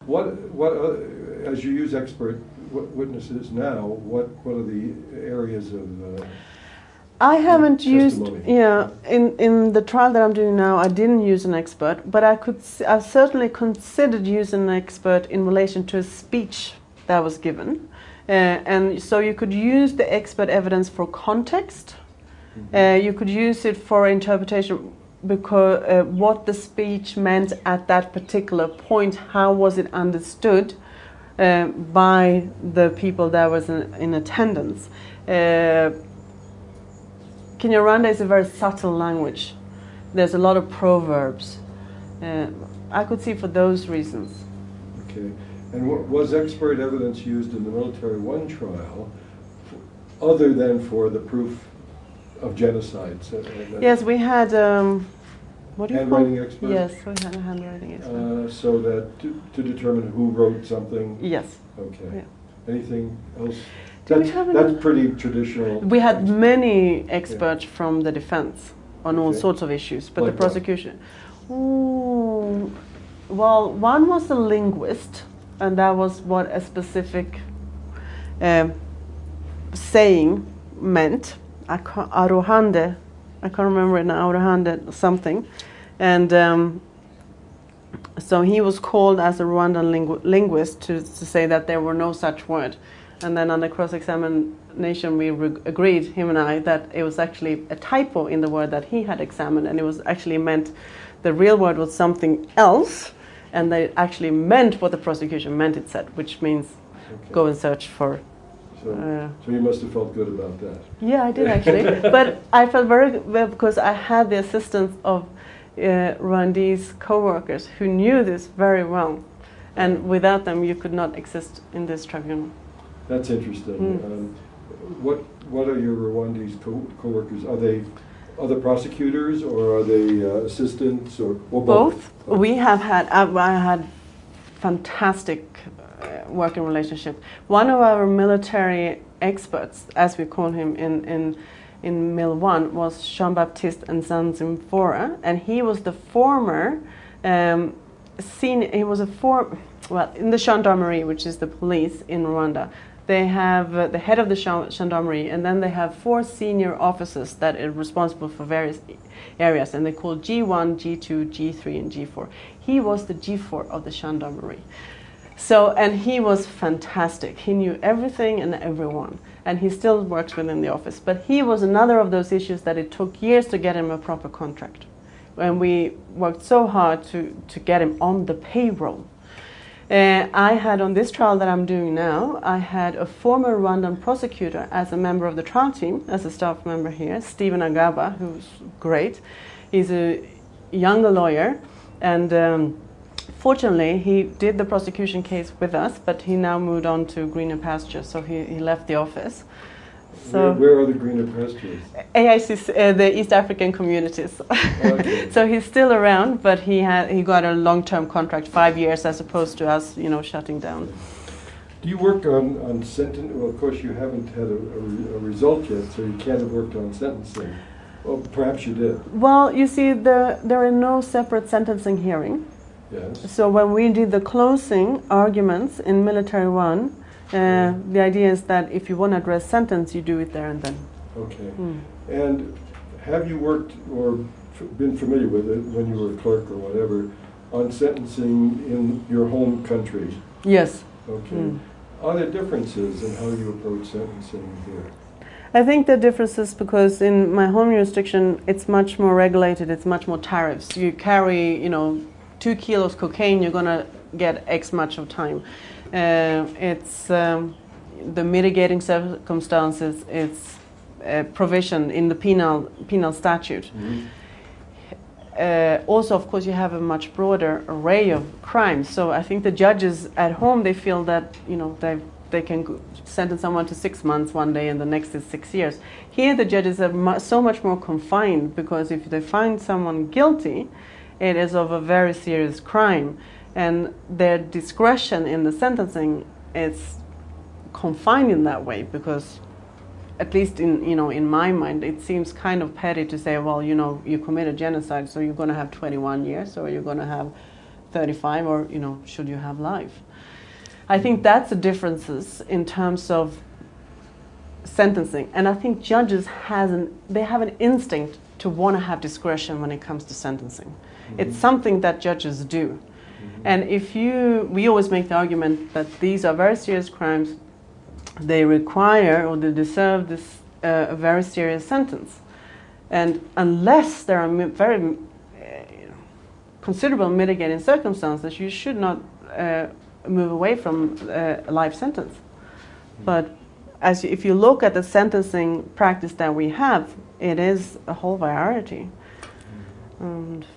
As you use expert witnesses now, what are the areas of I haven't used, testimony? in the trial that I'm doing now, I didn't use an expert, but I've certainly considered using an expert in relation to a speech that was given. And so you could use the expert evidence for context. You could use it for interpretation, because what the speech meant at that particular point, how was it understood by the people that was in attendance. Kinyarwanda is a very subtle language. There's a lot of proverbs. I could see for those reasons. Okay. And was expert evidence used in the Military One trial other than for the proof of genocide? Yes, we had, what do you call it? Handwriting expert? Yes, we had a handwriting expert. So that to determine who wrote something? Yes. Okay. Yeah. Anything else? That's pretty traditional. We had many experts from the defense on all sorts of issues, but like the prosecution. Ooh, well, one was a linguist, and that was what a specific saying meant. Arohande, I can't remember it now, Arohande something. And so he was called as a Rwandan linguist to say that there were no such word. And then on the cross-examination, we agreed, him and I, that it was actually a typo in the word that he had examined, and it was actually meant, the real word was something else, and they actually meant what the prosecution meant it said, which means go and search for. So you must have felt good about that. Yeah, I did actually, but I felt very well because I had the assistance of Rwandese co-workers who knew this very well, and without them you could not exist in this tribunal. That's interesting. What are your Rwandese co-workers? Are they other prosecutors, or are they assistants, or both? We have had, I had fantastic working relationship. One of our military experts, as we call him in Mil 1, was Jean-Baptiste Nzanzimfora, and he was the former in the gendarmerie, which is the police in Rwanda. They have the head of the gendarmerie, and then they have 4 senior officers that are responsible for various areas, and they call G1, G2, G3, and G4. He was the G4 of the gendarmerie. So, and he was fantastic. He knew everything and everyone, and he still works within the office. But he was another of those issues that it took years to get him a proper contract. And we worked so hard to get him on the payroll. I had, on this trial that I'm doing now, I had a former Rwandan prosecutor as a member of the trial team, as a staff member here, Stephen Agaba, who's great. He's a younger lawyer, and fortunately he did the prosecution case with us, but he now moved on to greener pastures, so he left the office. So where are the greener pastures? AIC, the East African communities. Okay. So he's still around, but he got a long-term contract, 5 years, as opposed to us, shutting down. Do you work on sentencing? Well, of course, you haven't had a result yet, so you can't have worked on sentencing. Well, perhaps you did. Well, you see, there are no separate sentencing hearing. Yes. So when we did the closing arguments in Military One, the idea is that if you want to address sentence, you do it there and then. Okay. And have you worked or been familiar with it when you were a clerk or whatever on sentencing in your home country? Yes. Okay. Are there differences in how you approach sentencing here? I think the difference is because in my home jurisdiction, it's much more regulated, it's much more tariffs. You carry, 2 kilos cocaine, you're going to get X much of time. It's the mitigating circumstances, it's provision in the penal statute. Also, of course, you have a much broader array of crimes. So I think the judges at home, they feel that they can sentence someone to 6 months one day and the next is 6 years. Here, the judges are so much more confined, because if they find someone guilty, it is of a very serious crime, and their discretion in the sentencing is confined in that way, because at least in my mind, it seems kind of petty to say, well, you committed genocide, so you're going to have 21 years, or you're going to have 35, or should you have life? I think that's the differences in terms of sentencing, and I think judges have an instinct to want to have discretion when it comes to sentencing. It's something that judges do. And we always make the argument that these are very serious crimes, they require or they deserve this a very serious sentence. And unless there are very considerable mitigating circumstances, you should not move away from a life sentence. But if you look at the sentencing practice that we have, it is a whole variety. And